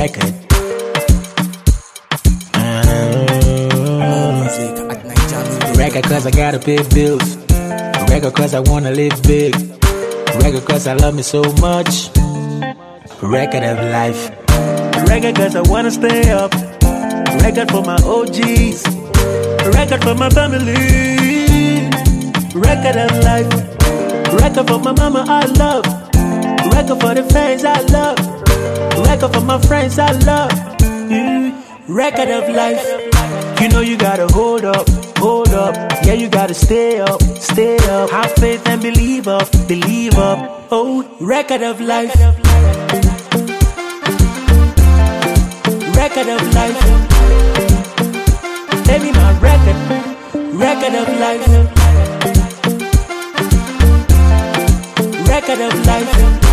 record. Record cause I gotta pay bills. Record cause I wanna live big. Record cause I love me so much. Record of life. Record cause I wanna stay up. Record for my OGs. Record for my family. Record of life. Record for my mama I love. Record for the fans I love. Record for my friends I love. Record of life. You know you gotta hold up, hold up. Yeah, you gotta stay up, stay up. Have faith and believe up, believe up. Oh, record of life. Record of life. Baby, my record. Record of life. Record of life.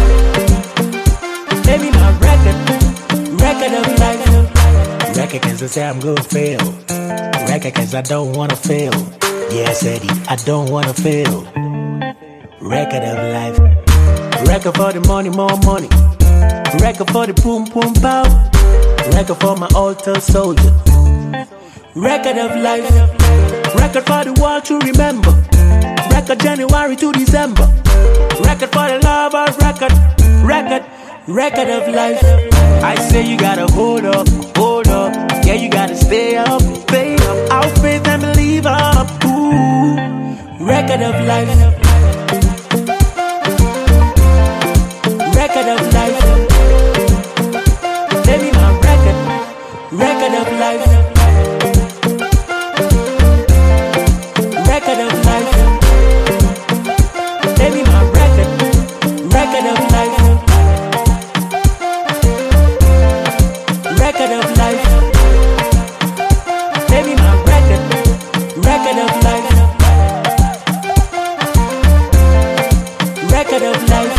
Baby, my record. Record of life. Record cause I say I'm gonna fail. Record cause I don't wanna fail. Yes, Eddie, I don't wanna fail. Record of life. Record for the money, more money. Record for the boom, boom, pow. Record for my altar soldier. Record of life. Record for the world to remember. Record January to December. Record for the love of record. Record, record of life. I say you gotta hold up, hold up. Yeah, you gotta stay up, stay up. Our faith and believe up. Ooh, record of life. Record of life. Baby, my record. Record of life. Record of life. Baby, my record. Record of life. Record of life. Baby, my record. Record of life. Record of life.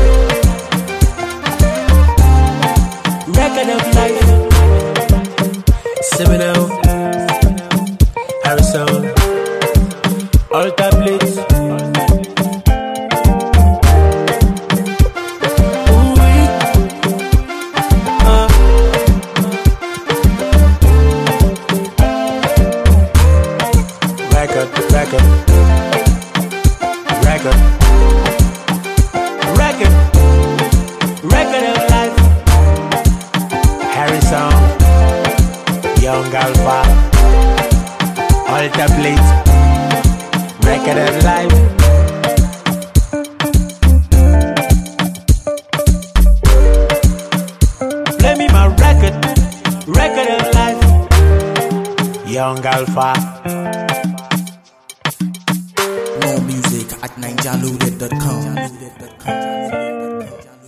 Record of life. Seminole, Harrison, Alta Blitz. Record, record. Record. Record. Record of life. Harrison, Young Alpha, Alta Blitz. Record of life. Play me my record. Record of life. Young Alpha. More music at ninjaloaded.com.